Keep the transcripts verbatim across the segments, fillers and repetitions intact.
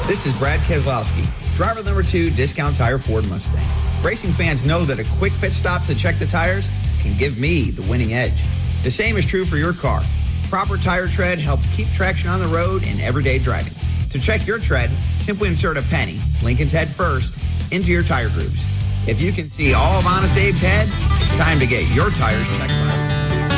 This is Brad Keselowski, driver number two, Discount Tire Ford Mustang. Racing fans know that a quick pit stop to check the tires can give me the winning edge. The same is true for your car. Proper tire tread helps keep traction on the road in everyday driving. To check your tread, simply insert a penny, Lincoln's head first, into your tire grooves. If you can see all of Honest Abe's head, it's time to get your tires checked by.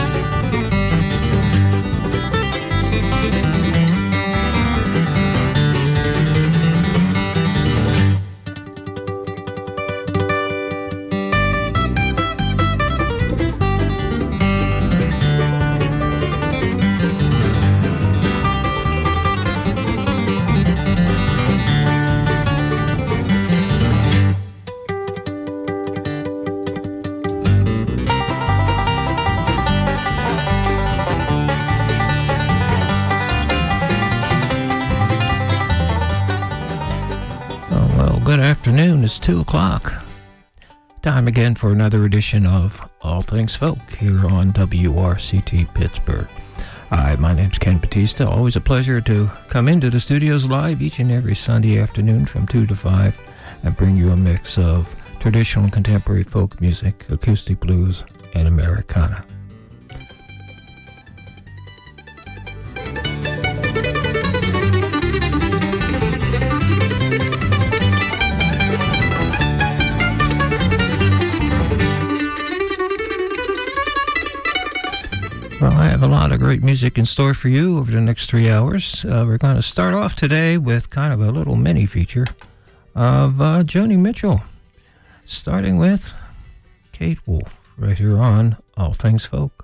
Good afternoon, it's two o'clock. Time again for another edition of All Things Folk here on W R C T Pittsburgh. Hi, my name's Ken Batista. Always a pleasure to come into the studios live each and every Sunday afternoon from two to five and bring you a mix of traditional and contemporary folk music, acoustic blues, and Americana. Well, I have a lot of great music in store for you over the next three hours. Uh, we're going to start off today with kind of a little mini feature of uh, Joni Mitchell, starting with Kate Wolf, right here on All Things Folk.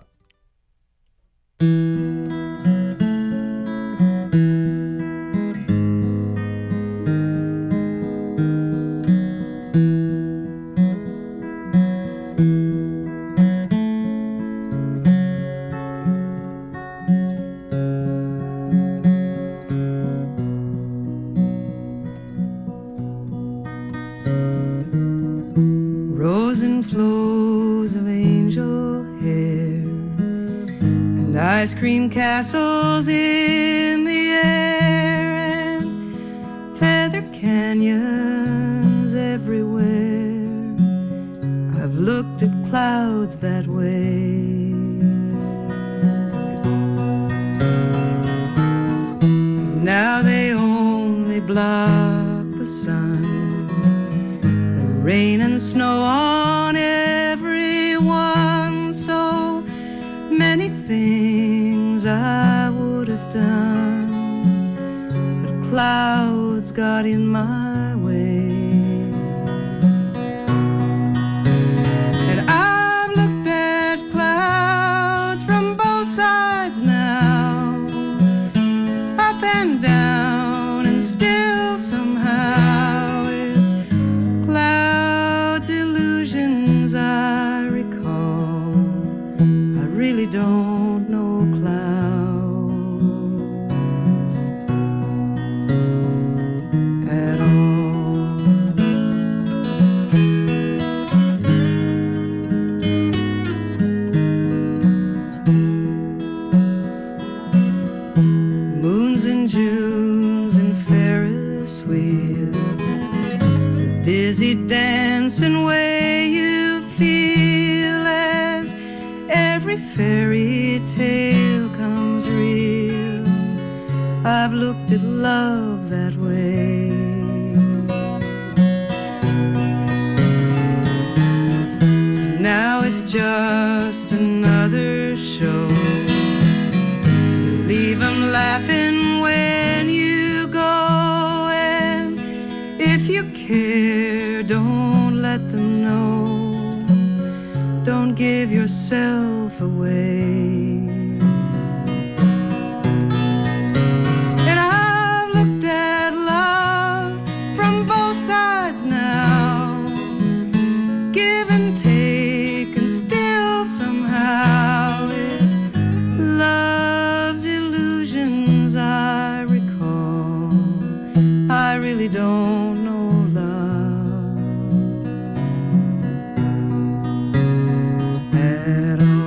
Ice cream castles in the air and feather canyons everywhere. I've looked at clouds that way. Now they only block the sun, the rain and snow on everyone. So many things I would have done, but clouds got in my way. And I've looked at clouds from both sides now, up and down, and still somehow it's clouds, illusions I recall. I really don't know clouds at all. Moons and Junes and Ferris wheels, the dizzy dancing way you feel as every fairy tale comes real. I've looked at love that way. Now it's just another show. You leave 'em laughing when you go, and if you care, don't let them know. Don't give yourself away. And I've looked at love from both sides now, give and take, and still somehow it's love's illusions I recall. I really don't know love at all.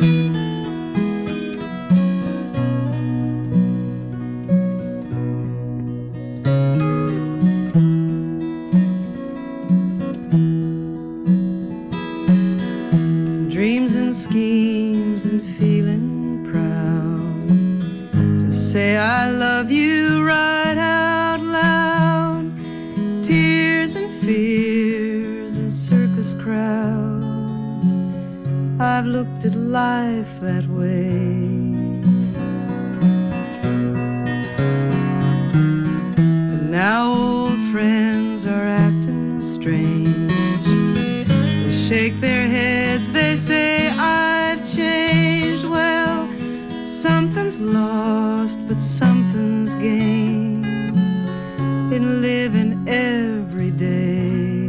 Dreams and schemes and feeling proud to say I love you right out loud. Tears and fears and circus crowds, I've looked at life that way. And now old friends are acting strange. They shake their heads, they say I've changed. Well, something's lost, but something's gained in living every day.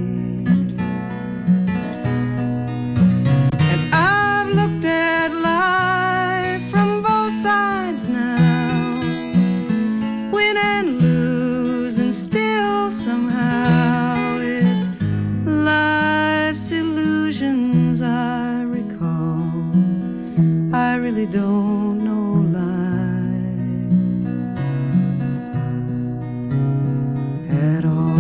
And I've looked at life from both sides now, win and lose, and still somehow it's life's illusions I recall. I really don't know life at all.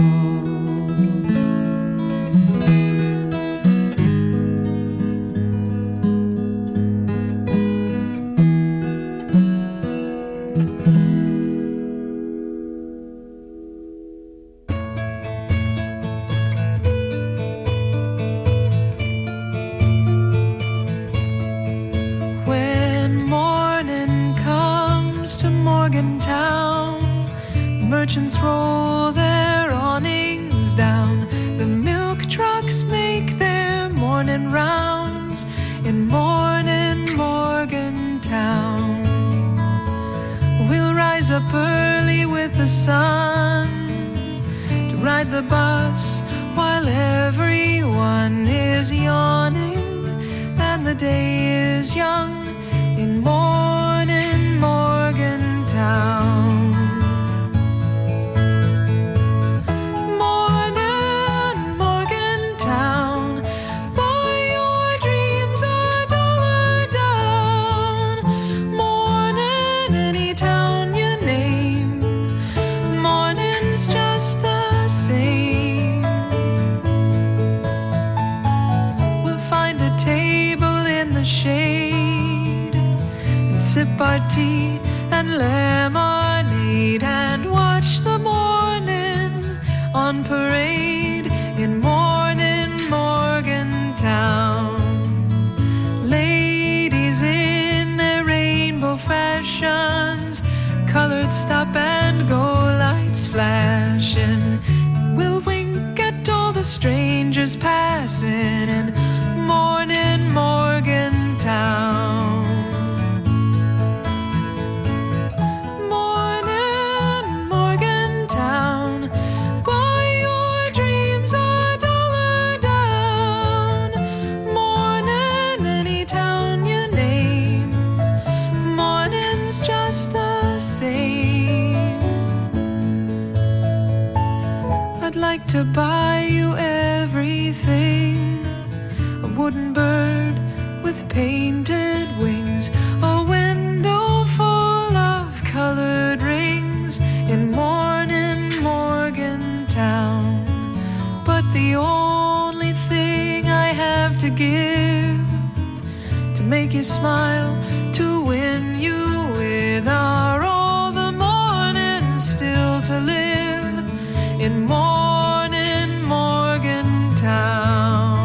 When morning comes to Morgantown, the merchants roll their awnings down. The milk trucks make their morning rounds in morning Morgantown. We'll rise up early with the sun to ride the bus while everyone is yawning and the day is young in morning Morgantown. Morning Morgantown, buy your dreams a dollar down. Morning, any town you name, morning's just the same. We'll find a table in the shade and sip our tea and lemonade and watch the morning on parade in morning Morgantown. Ladies in their rainbow fashions, colored stop and go lights flashing. We'll wink at all the strangers passing in morning Morgantown. Morning Morgantown, buy your dreams a dollar down. Morning, any town you name, morning's just the same. I'd like to buy you everything, a wooden bird with painted wings, a window full of colored rings in morning Morgantown. But the only thing I have to give to make you smile, to win you with, are all the mornings still to live in morning Morgantown.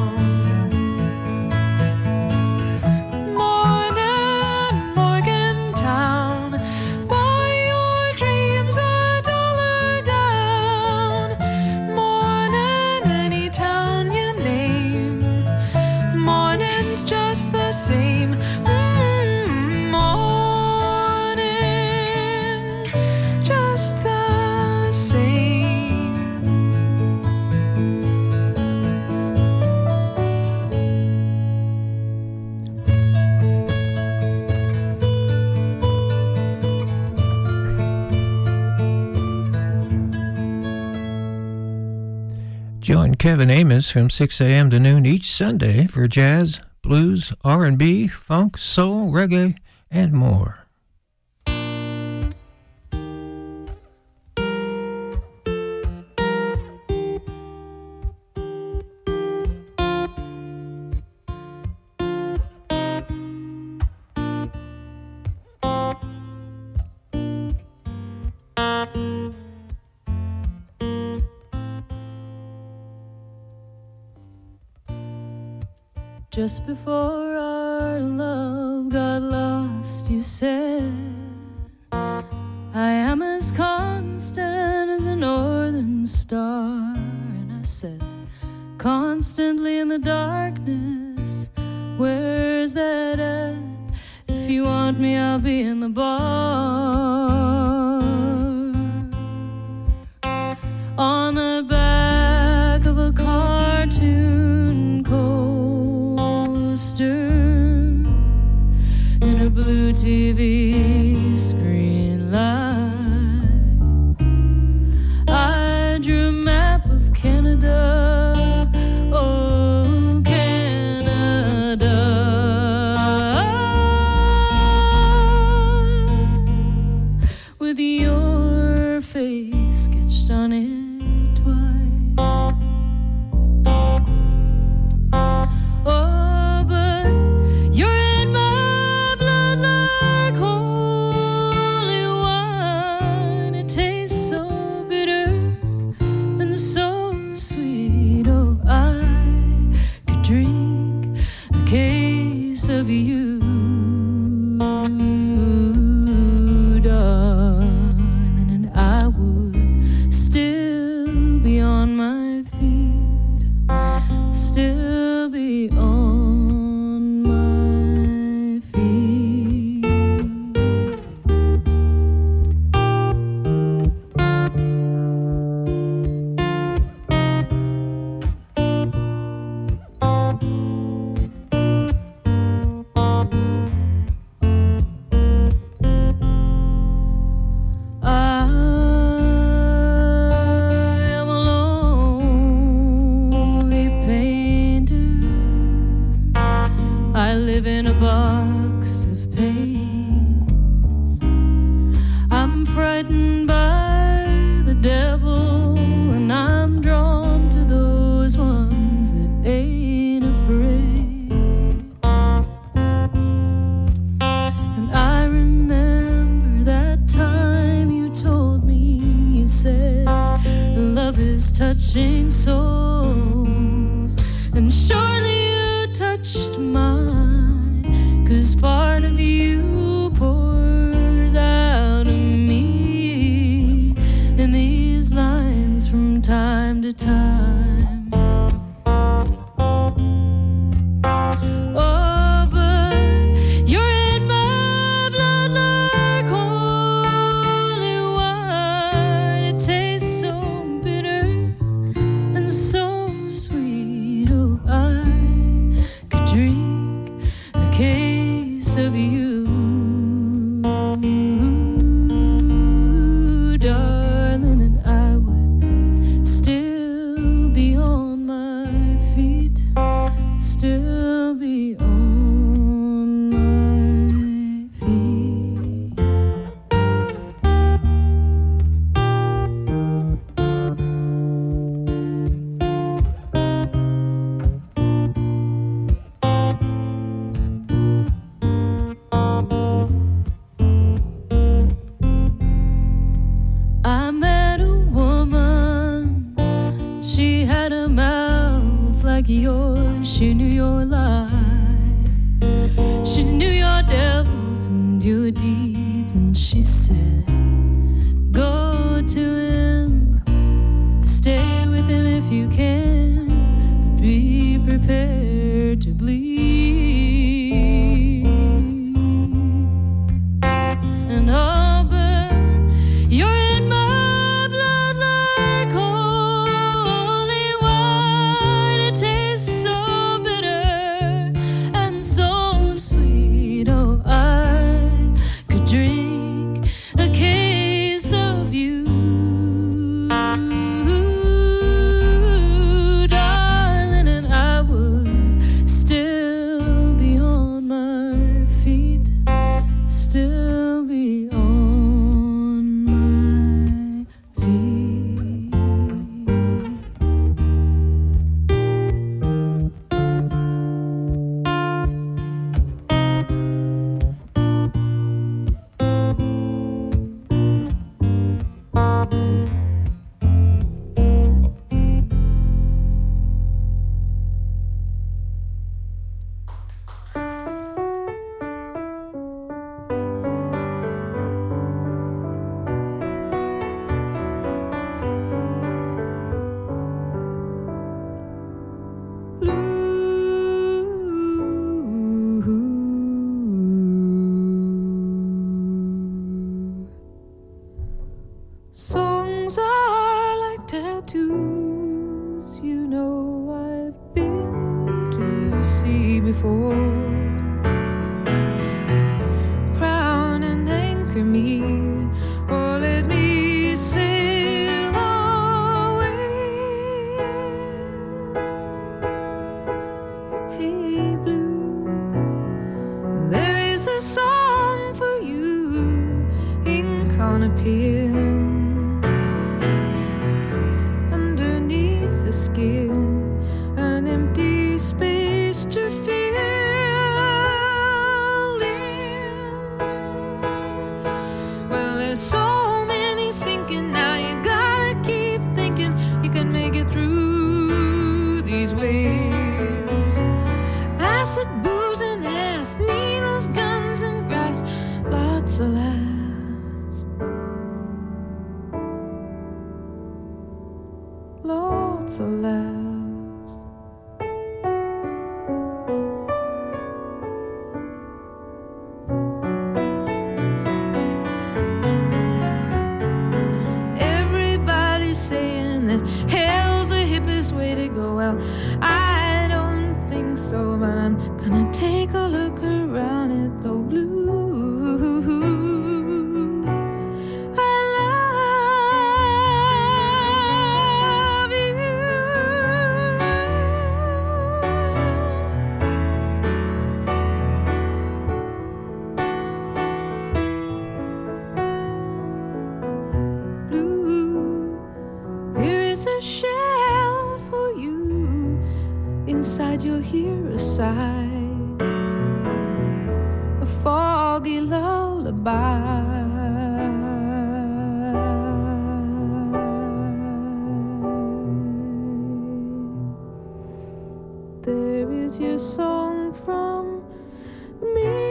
Morning Morgantown, buy your dreams a dollar down. Morning, any town you name, morning's just the same. Mm, morning's just the same. Join Kevin Amos from six a.m. to noon each Sunday for jazz, blues, R and B, funk, soul, reggae, and more. Just before our love got lost, you said, I am as constant as a northern star. And I said, constantly in the darkness, where's that at? If you want me, I'll be in the bar. On the back of a cartoon coaster, in a blue T V screen light, I drew a map of Canada, oh Canada, with your face sketched on it twice. Oh, but you're in my blood like holy wine. It tastes so bitter and so sweet. Oh, I could drink a case of you, darling, and I would still be on my feet, still be on my feet. I am a lonely painter. I live in a box of pains. I'm frightened by the devil, and I'm drawn to those ones that ain't afraid. And I remember that time you told me, you said, love is touching souls, and surely you touched mine, 'cause part of you pours out of me in these lines from time to time. Oh, but you're in my blood like holy wine. It tastes so bitter and so sweet. Oh, I could drink a case of you, darling, and I would still be on my feet, still be on my feet. I met a woman, she had a mouth like yours, she knew your life, she knew your devils and your deeds, and she said, go to him, stay with him if you can, but be prepared to bleed. And oh, but you're in my blood like holy wine. It tastes so bitter and so sweet. Oh, I could drink a case of you, darling, and I would still before. Crown and anchor me, or let me sail away. Hey blue, there is a song for you, ink on a pen, underneath the skin, an empty space to fill in. Well, there's so many sinking now, you gotta keep thinking you can make it through these waves. Acid, booze, and ass, needles, guns, and grass, lots of laughs, lots of laughs. Everybody's saying that hell's the hippest way to go. Well, I don't think so, but I'm gonna take a look around it though. Blue, I love you. Blue, here is a shell for you. Inside you'll hear a sigh, a foggy lullaby. There is your song from me.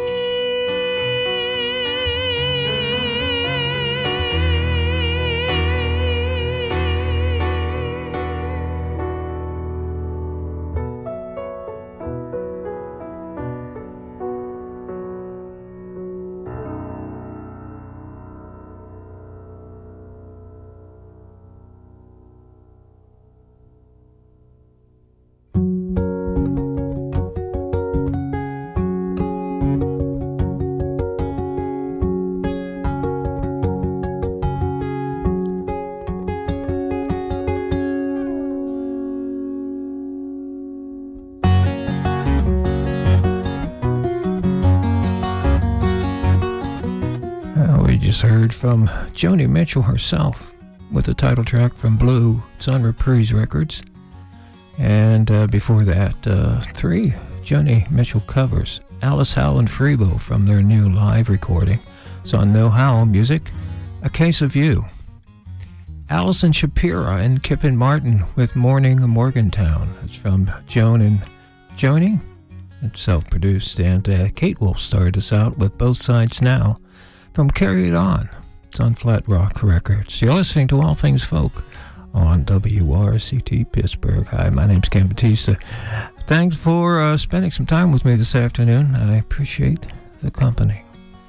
Well, we just heard from Joni Mitchell herself with the title track from Blue. It's on Reprise Records. And uh, before that, uh, three Joni Mitchell covers. Alice Howe and Freebo from their new live recording. It's on No How Music, A Case of You. Alison Shapiro and Kippen Martin with Morning in Morgantown. It's from Joan and Joni. It's self-produced. And uh, Kate Wolf started us out with Both Sides Now from Carry It On. It's on Flat Rock Records. You're listening to All Things Folk on W R C T Pittsburgh. Hi, my name's Ken Batista. Thanks for uh, spending some time with me this afternoon. I appreciate the company.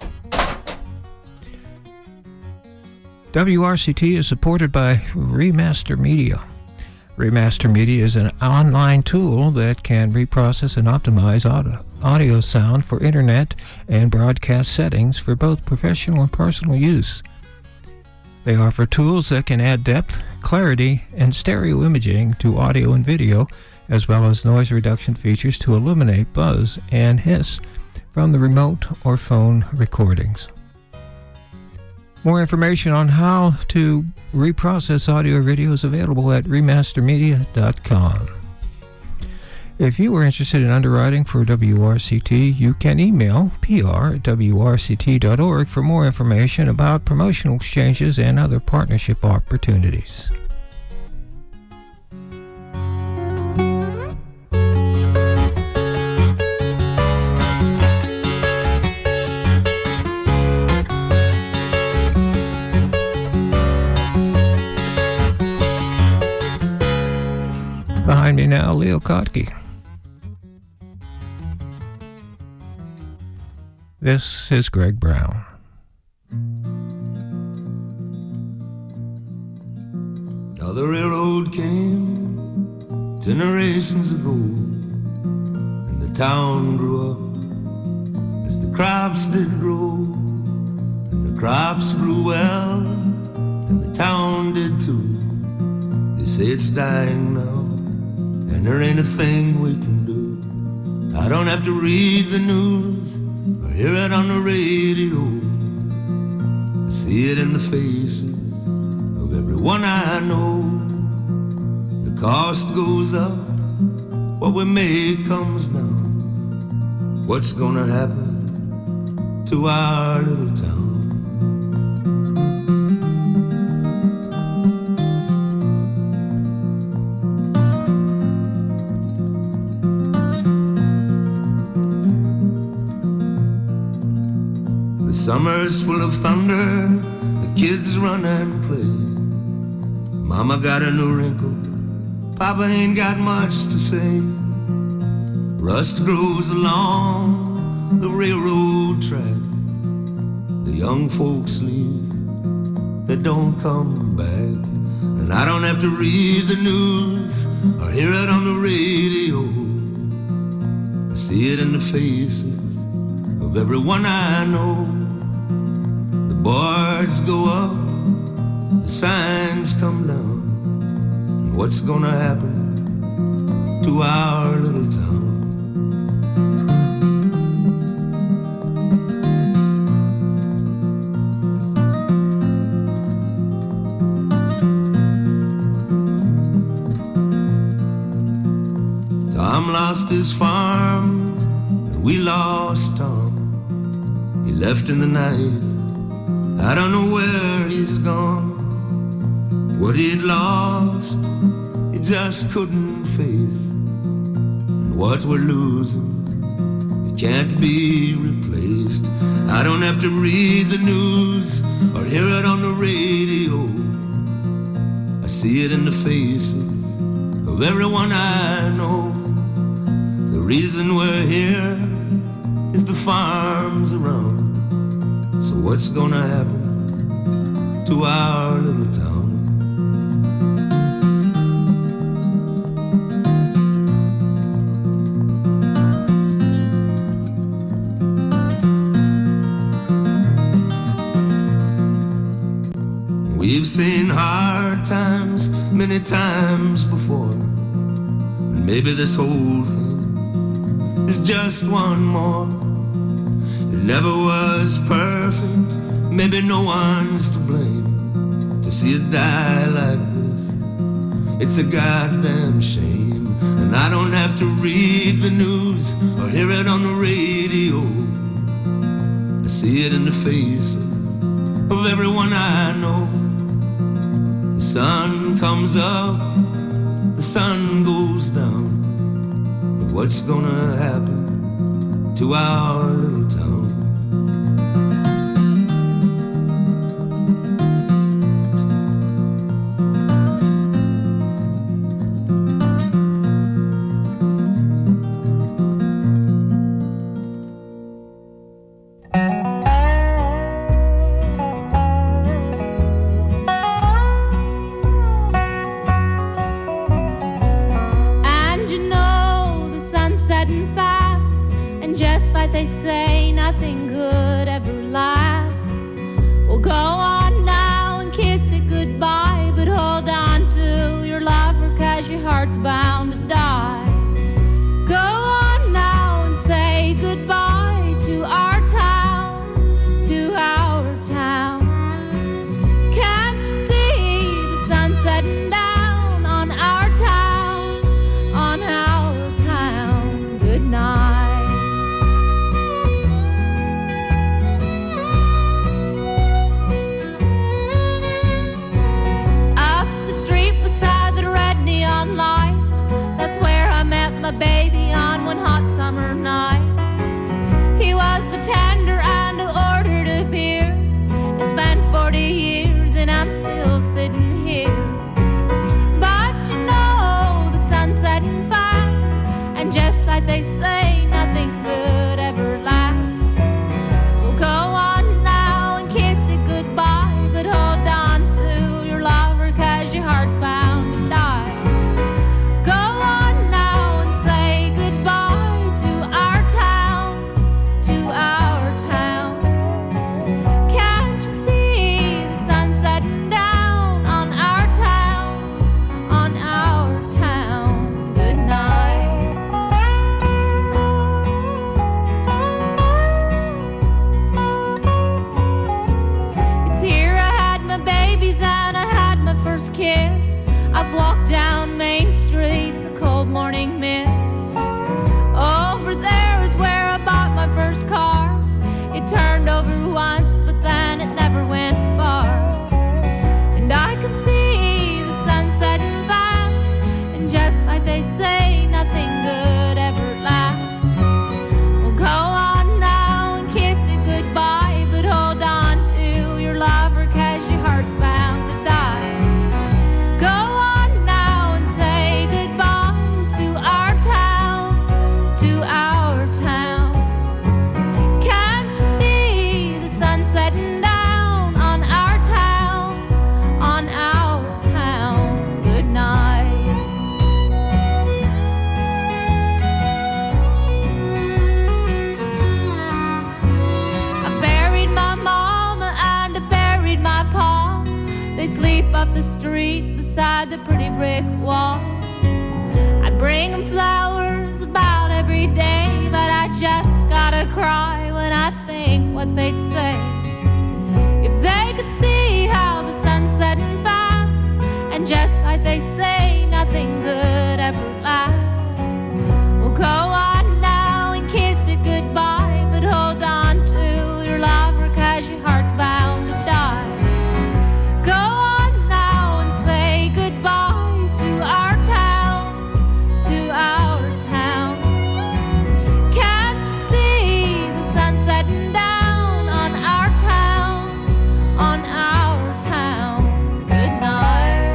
W R C T is supported by Remaster Media. Remaster Media is an online tool that can reprocess and optimize audio, audio sound for internet and broadcast settings for both professional and personal use. They offer tools that can add depth, clarity, and stereo imaging to audio and video, as well as noise reduction features to eliminate buzz and hiss from the remote or phone recordings. More information on how to reprocess audio or video is available at remaster media dot com. If you are interested in underwriting for W R C T, you can email P R at W R C T dot org for more information about promotional exchanges and other partnership opportunities. Behind me now, Leo Kottke. This is Greg Brown. Now the railroad came generations ago, and the town grew up as the crops did grow, and the crops grew well, and the town did too. They say it's dying now, and there ain't a thing we can do. I don't have to read the news or hear it on the radio. I see it in the faces of everyone I know. The cost goes up, what we make comes down. What's gonna happen to our little town? The summer's full of thunder, the kids run and play. Mama got a new wrinkle, Papa ain't got much to say. Rust grows along the railroad track. The young folks leave, they don't come back. And I don't have to read the news or hear it on the radio. I see it in the faces of everyone I know. The boards go up, the signs come down. And what's gonna happen to our little town? Tom lost his farm, and we lost Tom. He left in the night, I don't know where he's gone. What he'd lost, he just couldn't face. And what we're losing, it can't be replaced. I don't have to read the news or hear it on the radio. I see it in the faces of everyone I know. The reason we're here is the farms around. So what's gonna happen to our little town? We've seen hard times many times before, and maybe this whole thing is just one more. It never was perfect, maybe no one's to blame. To see it die like this, it's a goddamn shame. And I don't have to read the news or hear it on the radio. I see it in the faces of everyone I know. The sun comes up, the sun goes down. But what's gonna happen to our little town? They say nothing good ever lasts. Well, go on now and kiss it goodbye, but hold on to your lover, 'cause your heart's bound to die. Go on now and say goodbye to our town. sleep up the street beside the pretty brick wall. I bring them flowers about every day, but I just gotta cry when I think what they'd say if they could see how the sun's setting fast, and just like they say, nothing good ever lasts. We'll go on now and kiss it goodbye, but hold on to your lover, 'cause your heart's bound to die. Go on now and say goodbye to our town, to our town. Can't you see the sun setting down on our town, on our town? Good night.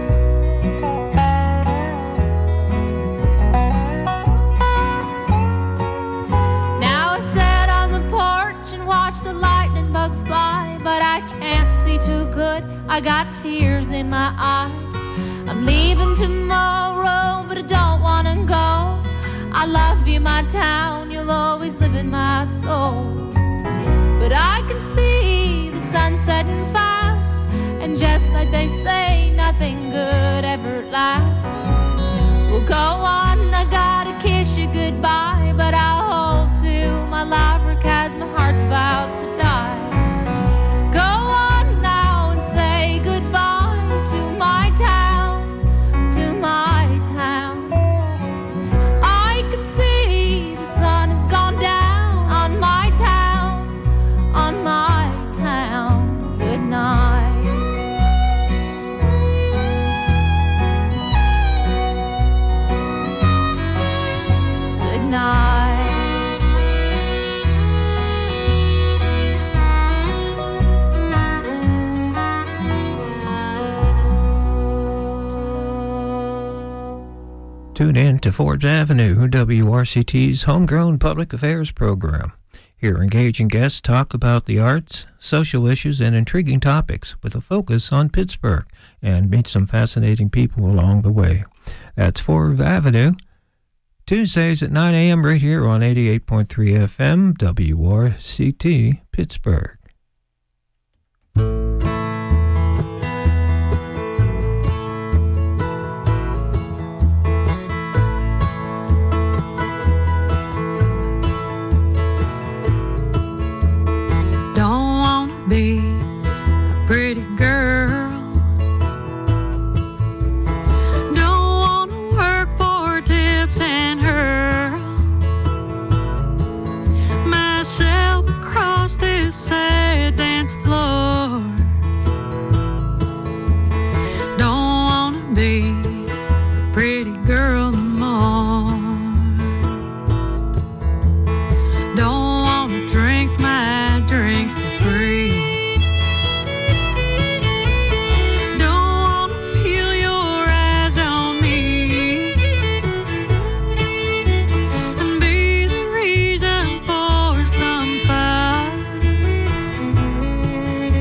Now I sit on the porch and watch the lightning bugs fly, but I can't see too good, I got tears in my eyes. I'm leaving tomorrow, but I don't wanna go. I love you, my town, you'll always live in my soul. But I can see the sun setting fast, and just like they say, nothing good ever lasts. We'll go on, I gotta kiss you goodbye, but I'll hold to my lover, 'cause my heart's about to die. Go on now and say goodbye to my town, to my town. I can see the sun has gone down on my town, on my town. Good night. Good night. Tune in to Forbes Avenue, W R C T's homegrown public affairs program. Here, engaging guests talk about the arts, social issues, and intriguing topics with a focus on Pittsburgh, and meet some fascinating people along the way. That's Forbes Avenue, Tuesdays at nine a.m. right here on eighty-eight point three F M, W R C T, Pittsburgh. Don't wanna be a pretty girl. Don't wanna work for tips and hurl myself across this sad dance floor. Don't wanna be a pretty girl no more. Don't wanna drink my drinks for free. Don't wanna feel your eyes on me and be the reason for some fight.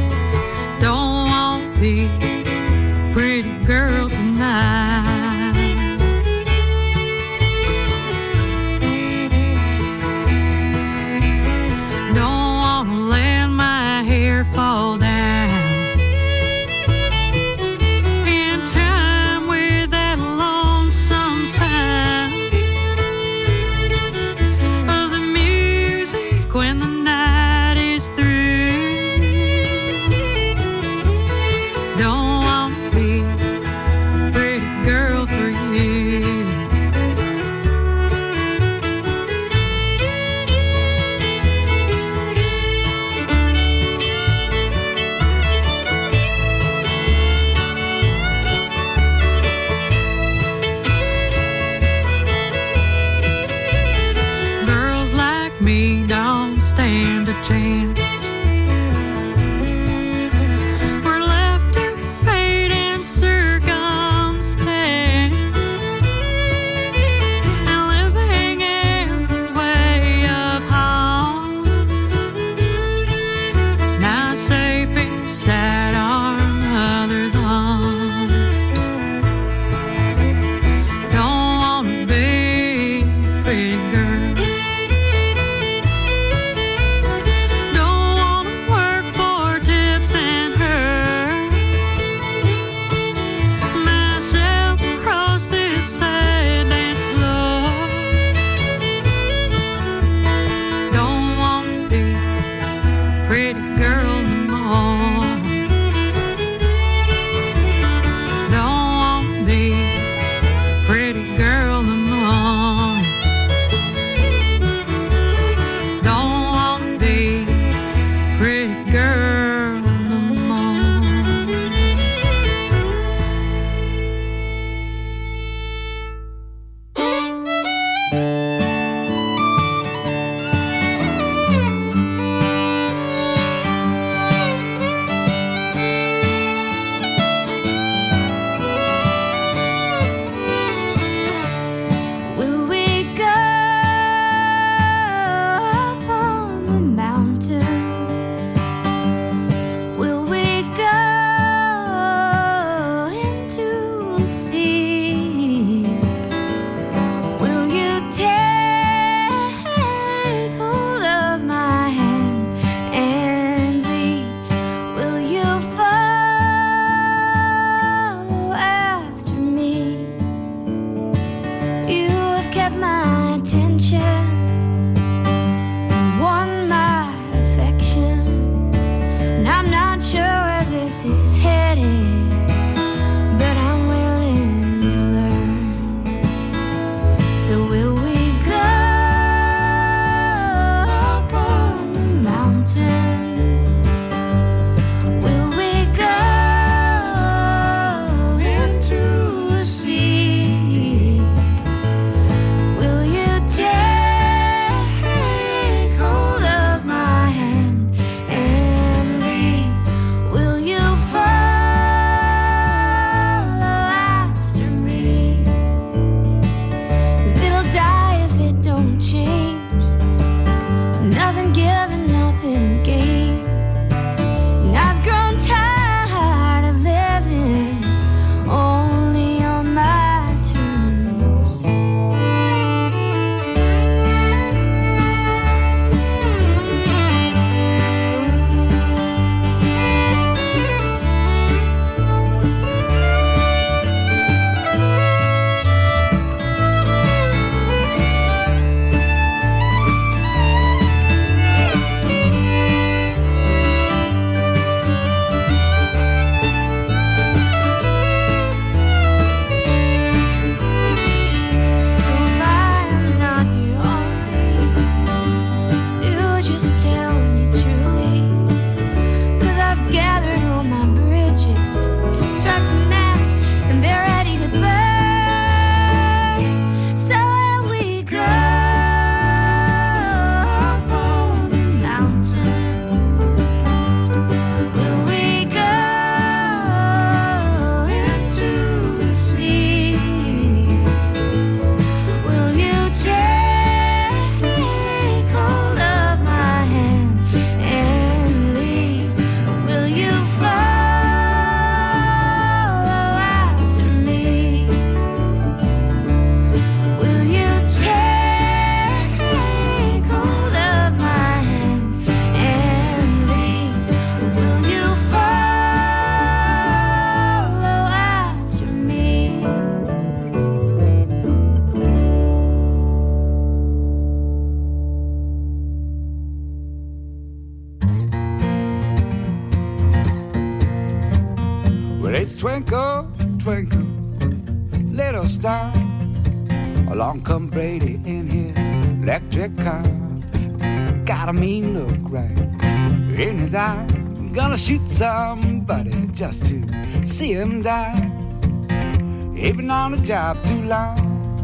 It's twinkle, twinkle, little star. Along come Brady in his electric car. Got a mean look right in his eye. Gonna shoot somebody just to see him die. He been on the job too long.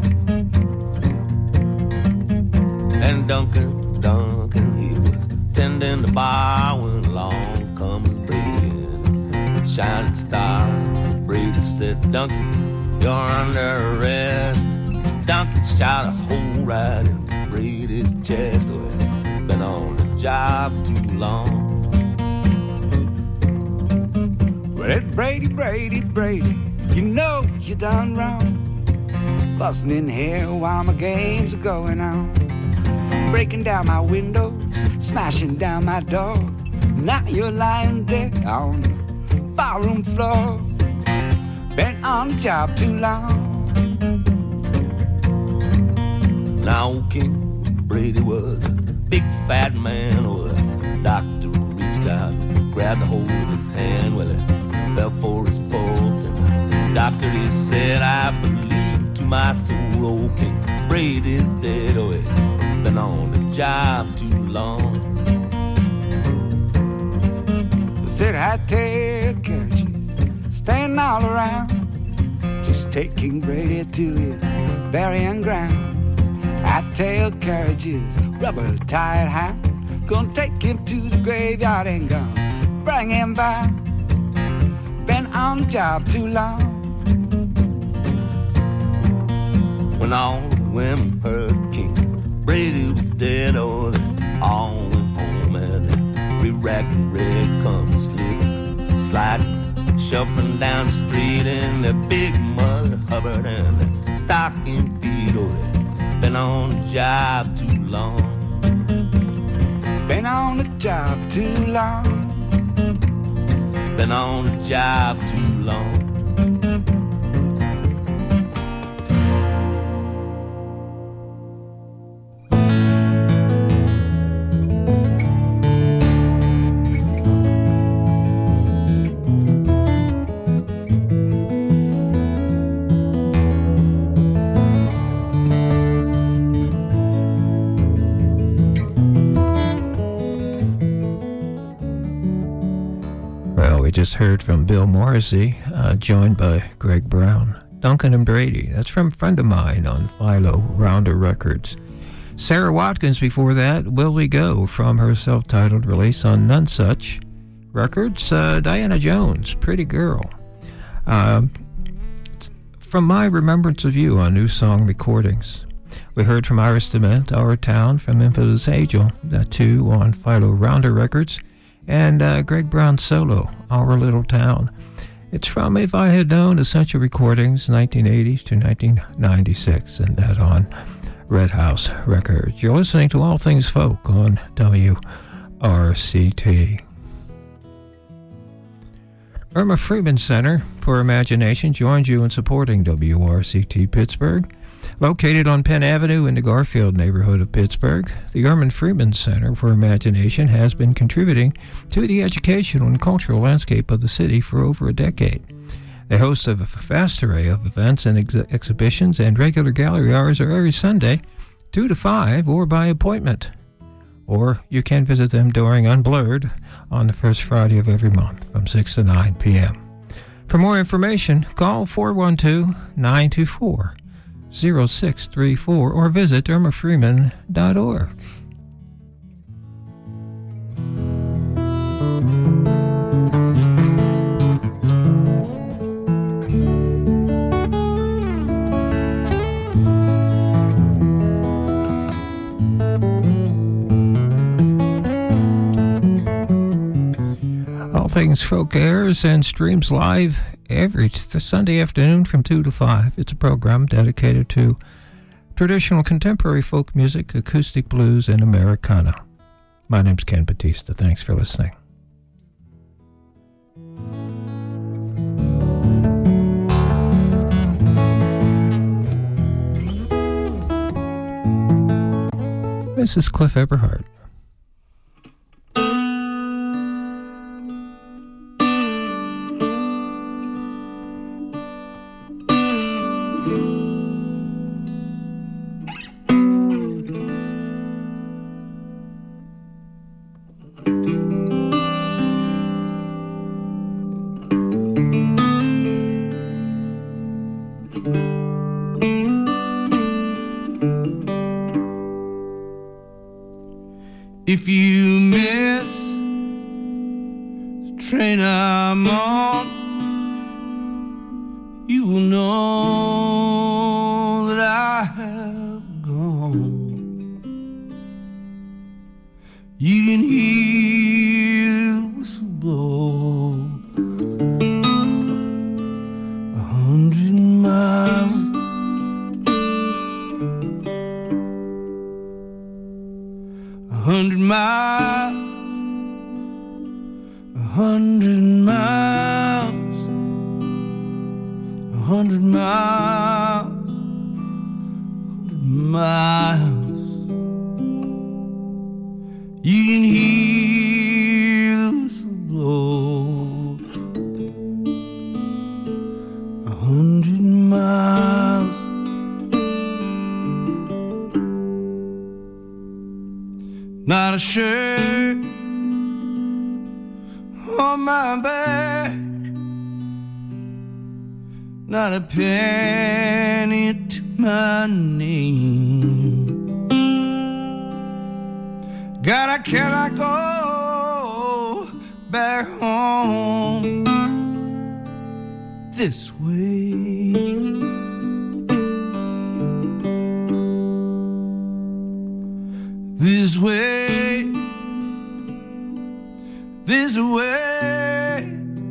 And Duncan, Duncan, he was tending the bar when along comes Brady, shining star. Brady said, Duncan, you're under arrest. Duncan shot a hole right in Brady's chest. Well, been on the job too long. Well, it's Brady, Brady, Brady, you know you done wrong. Busting in here while my games are going on. Breaking down my windows, smashing down my door. Now you're lying there on the barroom floor. Been on the job too long. Now King Brady was a big fat man. Oh, the doctor reached out and grabbed a hold of his hand. Well, he fell for his pulse, and the doctor, he said, I believe to my soul, oh, King Brady's dead. Oh, he's been on the job too long. They said I'd take care of you, staying all around. Just take King Brady to his burying ground. High-tailed carriages, rubber-tired hound. Gonna take him to the graveyard and gonna bring him back. Been on the job too long. When all the women heard King Brady was dead, oh, they all went home and every rack and red come slipping, sliding, shuffling down the street in their big Mother Hubbard and their stocking feet, oh, they been on the job too long. Been on the job too long. Been on the job too long. We just heard from Bill Morrissey, uh, joined by Greg Brown. Duncan and Brady, that's from a friend of mine on Philo Rounder Records. Sarah Watkins before that, Will We Go, from her self-titled release on None Such Records. Uh, Diana Jones, Pretty Girl. Uh, from my remembrance of you on New Song Recordings. We heard from Iris DeMent, Our Town, from Memphis Angel, that too on Philo Rounder Records. And uh, Greg Brown solo, Our Little Town. It's from If I Had Known, Essential Recordings, nineteen eighty to nineteen ninety-six, and that on Red House Records. You're listening to All Things Folk on W R C T. Irma Freeman Center for Imagination joins you in supporting W R C T Pittsburgh. Located on Penn Avenue in the Garfield neighborhood of Pittsburgh, the Irma Freeman Center for Imagination has been contributing to the educational and cultural landscape of the city for over a decade. They host a vast array of events and ex- exhibitions, and regular gallery hours are every Sunday, two to five, or by appointment. Or you can visit them during Unblurred on the first Friday of every month from six to nine p.m. For more information, call four one two, nine two four, zero six three four or visit irma freeman dot org. All Things Folk airs and streams live every Sunday afternoon from two to five. It's a program dedicated to traditional contemporary folk music, acoustic blues, and Americana. My name's Ken Batista. Thanks for listening. This is Cliff Eberhardt. train I'm on, you will know that I have gone. You can hear the whistle blow a hundred miles, a hundred miles, a hundred miles, a hundred miles, a hundred miles. You can hear the whistle blow a hundred miles. Not a shirt on my back, not a penny to my name. God, I cannot go back home this way. This way, this way,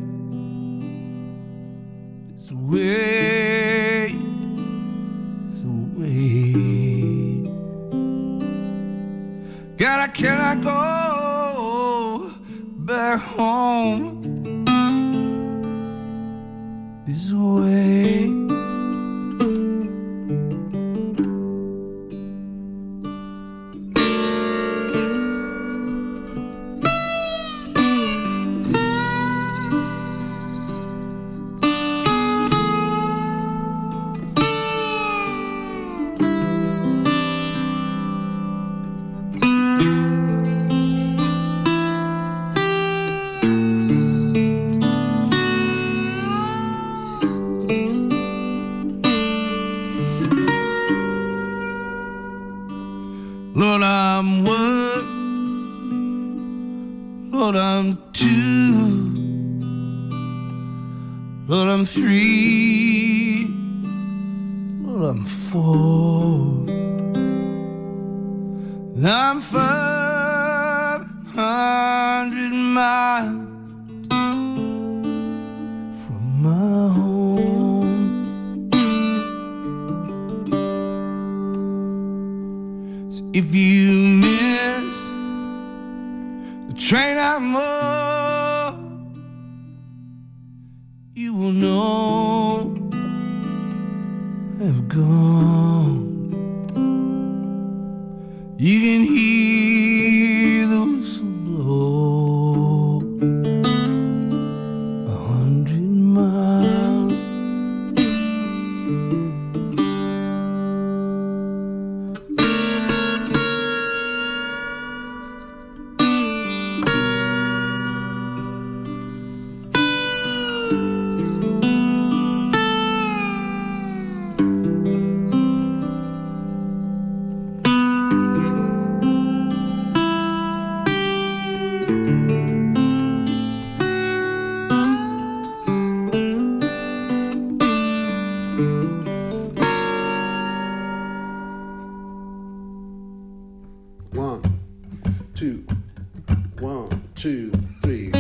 this way, this way. God, I cannot go back home this way. Lord, I'm one, Lord, I'm two, Lord, I'm three, Lord, I'm four, I'm five hundred miles from my home. So if you miss the train I'm on, you will know I've gone. You can hear the whistle blow a hundred miles. One, two, one, two, three.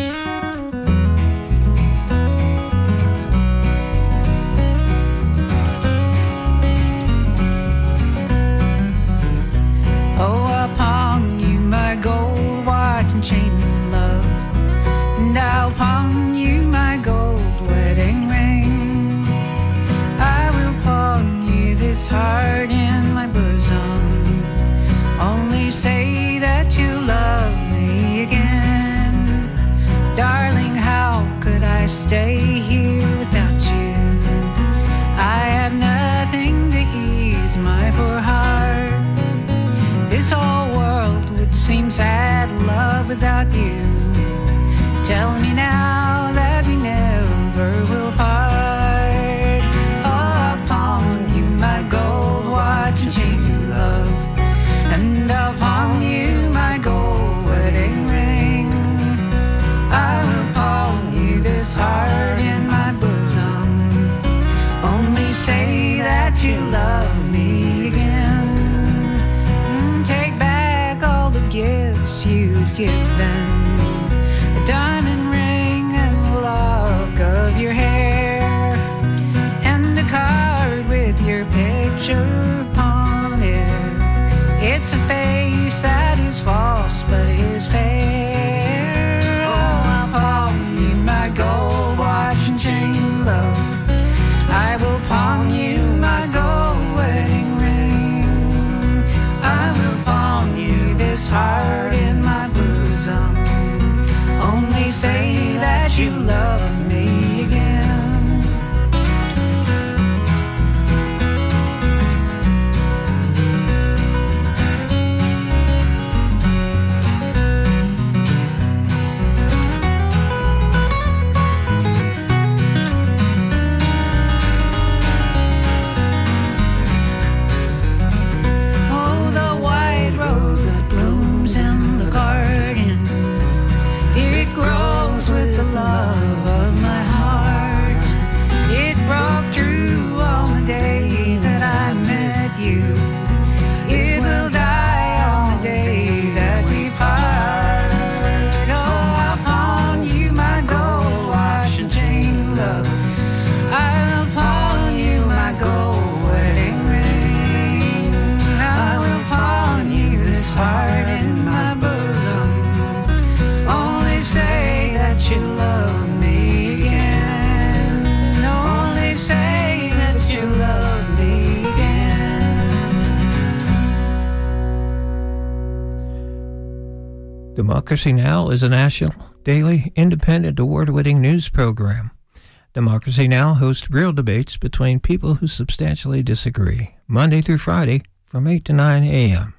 Oh, upon you my gold watch and chain of love, and I'll pawn you my gold wedding ring. I will pawn you this heart in my bosom. Only say that you love me again. Darling, how could I stay here without you? I have nothing to ease my poor heart. This whole world would seem sad, love, without you. Tell me now that we never will part. Oh, upon you my gold watch and chain of love, and upon you my gold wedding ring. I will pawn say that you love me again. Love of my heart, it broke through on the day that I met you. It will die on the day that we part. Oh, upon you my gold watch and chain, love. I will pawn you my gold wedding ring. I will pawn you this heart in my bosom. Only say that you love me again. Only say that you love me again. Democracy Now! Is a national, daily, independent, award-winning news program. Democracy Now! Hosts real debates between people who substantially disagree, Monday through Friday from eight to nine a.m.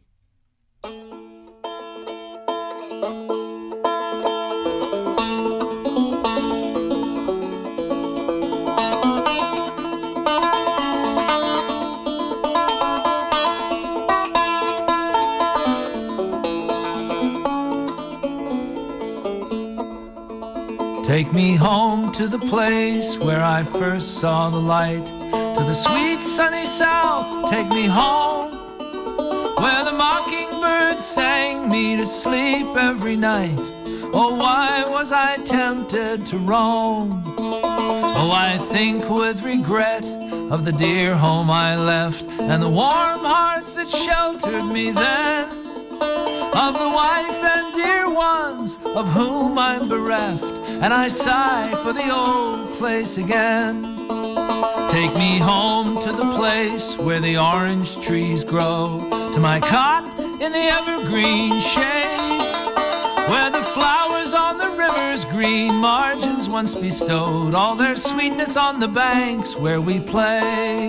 Take me home to the place where I first saw the light, to the sweet sunny south. Take me home where the mockingbird sang me to sleep every night. Oh, why was I tempted to roam? Oh, I think with regret of the dear home I left, and the warm hearts that sheltered me then, of the wife and dear ones of whom I'm bereft. And I sigh for the old place again. Take me home to the place where the orange trees grow, to my cot in the evergreen shade, where the flowers on the river's green margins once bestowed all their sweetness on the banks where we play.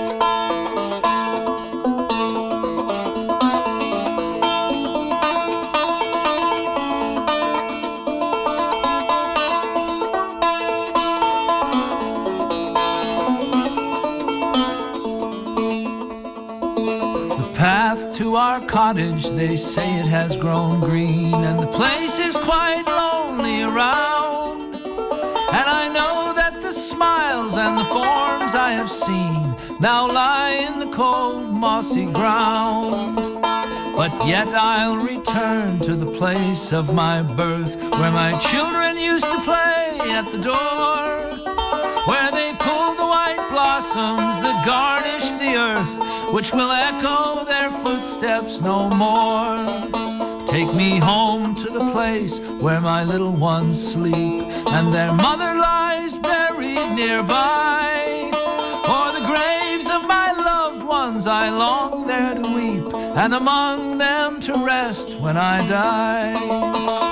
To our cottage, they say it has grown green, and the place is quite lonely around. And I know that the smiles and the forms I have seen now lie in the cold mossy ground. But yet I'll return to the place of my birth, where my children used to play at the door, where they pulled the white blossoms that garnish the earth, which will echo their footsteps no more. Take me home to the place where my little ones sleep, and their mother lies buried nearby. For the graves of my loved ones I long there to weep, and among them to rest when I die.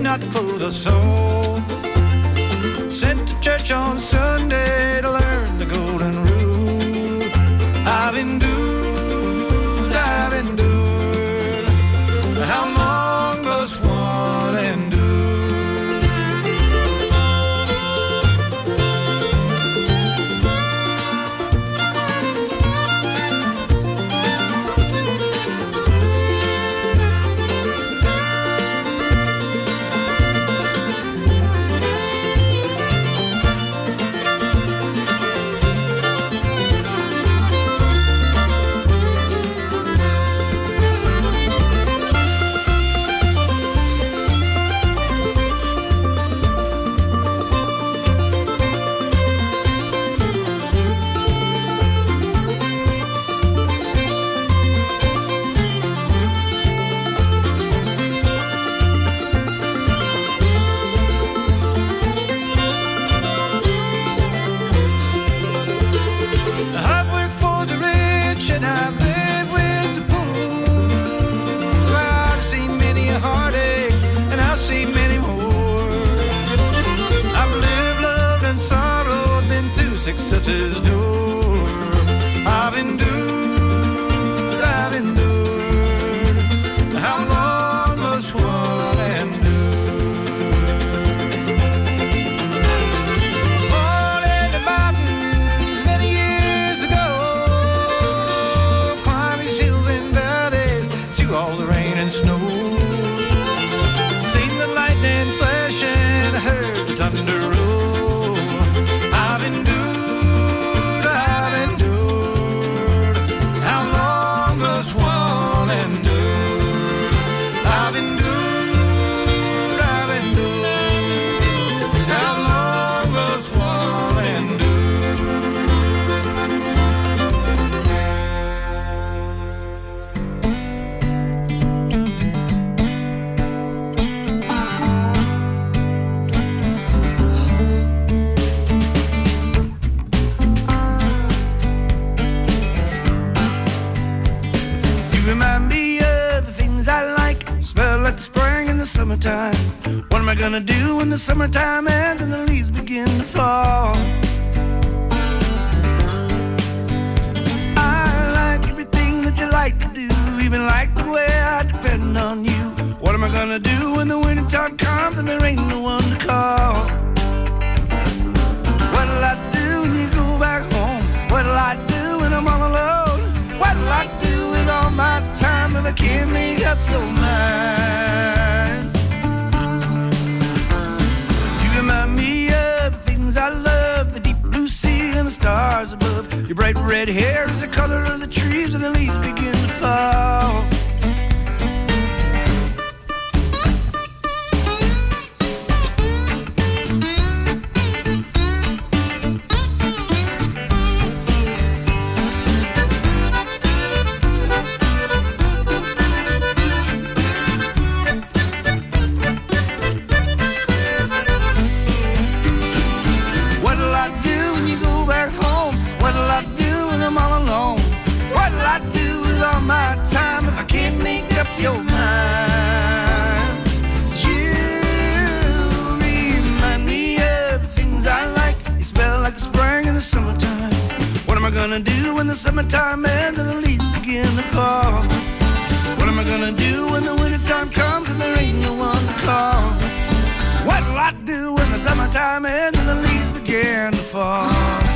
not for the soul. Sent to church on Sunday to learn the golden rule. I've endured, I've endured. How long must one endure? Success's door. I've endured, I've endured. How long must one endure? Born in the mountains many years ago, climbing hills and valleys through all the rain and snow. Seen the lightning flash and heard the thunder roll. I've endured. Summertime. What am I gonna do when the summertime ends and the leaves begin to fall? I like everything that you like to do, even like the way I depend on you. What am I gonna do when the wintertime comes and there ain't no one to call? What'll I do when you go back home? What'll I do when I'm all alone? What'll I do with all my time if I can't make up your mind? Remind me of the things I love, the deep blue sea and the stars above. Your bright red hair is the color of the trees when the leaves begin to fall. My time if I can't make up your mind. You remind me of the things I like. You smell like the spring in the summertime. What am I gonna do when the summertime ends and the leaves begin to fall? What am I gonna do when the wintertime comes and there ain't no one to call? What'll I do when the summertime ends and the leaves begin to fall?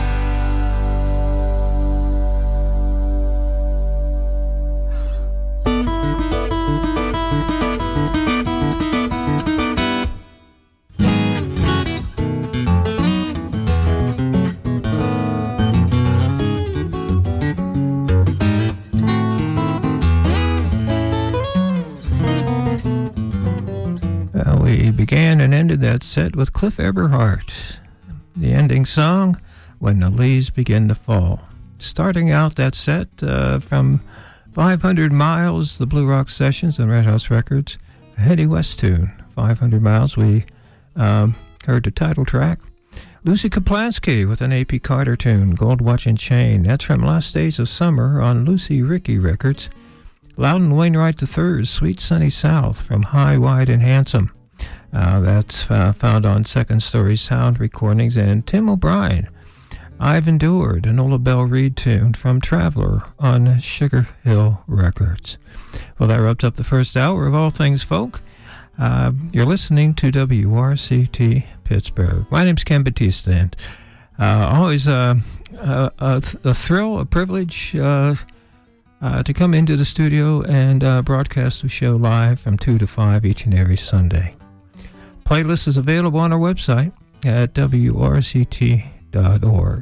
We began and ended that set with Cliff Eberhardt. The ending song, When the Leaves Begin to Fall. Starting out that set uh, from five hundred miles, the Blue Rock Sessions and Red House Records, a Heady West tune. five hundred miles, we um, heard the title track. Lucy Kaplansky with an A P Carter tune, Gold Watch and Chain. That's from Last Days of Summer on Lucy Ricky Records. Loudon Wainwright the third's Sweet Sunny South from High, Wide and Handsome. Uh, that's uh, found on Second Story Sound Recordings. And Tim O'Brien, I've Endured, an Ola Belle Reed tune from Traveler on Sugar Hill Records. Well, that wraps up the first hour of All Things Folk. Uh, you're listening to W R C T Pittsburgh. My name's Ken Batista, and uh, always uh, a, a, a thrill, a privilege uh, uh, to come into the studio and uh, broadcast the show live from two to five each and every Sunday. Playlist is available on our website at W R C T dot org.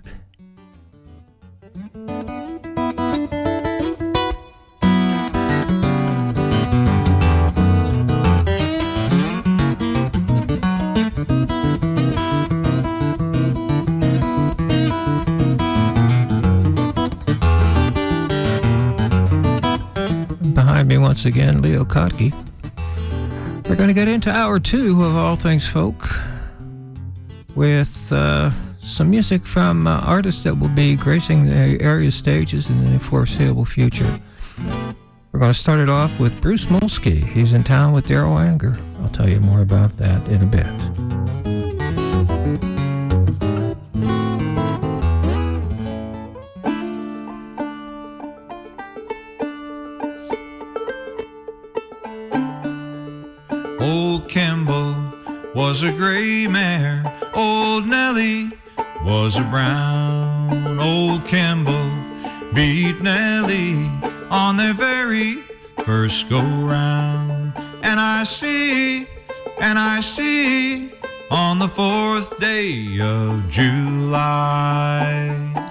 Behind me once again, Leo Kottke. We're going to get into hour two of All Things Folk with uh, some music from uh, artists that will be gracing the area stages in the foreseeable future. We're going to start it off with Bruce Molsky. He's in town with Daryl Anger. I'll tell you more about that in a bit. Old Kimball was a gray mare, old Nellie was a brown. Old Kimball beat Nellie on their very first go-round. And I see, and I see, on the fourth day of July,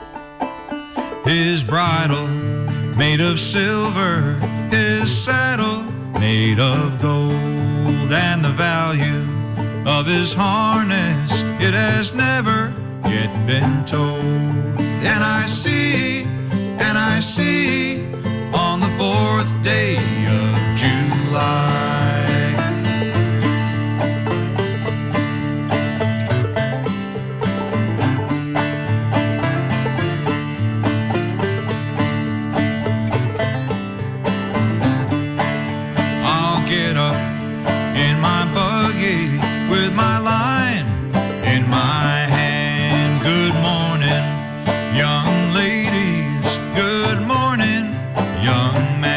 his bridle made of silver, his saddle made of gold, and the value of his harness, it has never yet been told. And I see, and I see, on the fourth day of July, I'll get up in my buggy with my line in my hand. Good morning, young ladies. Good morning, young man.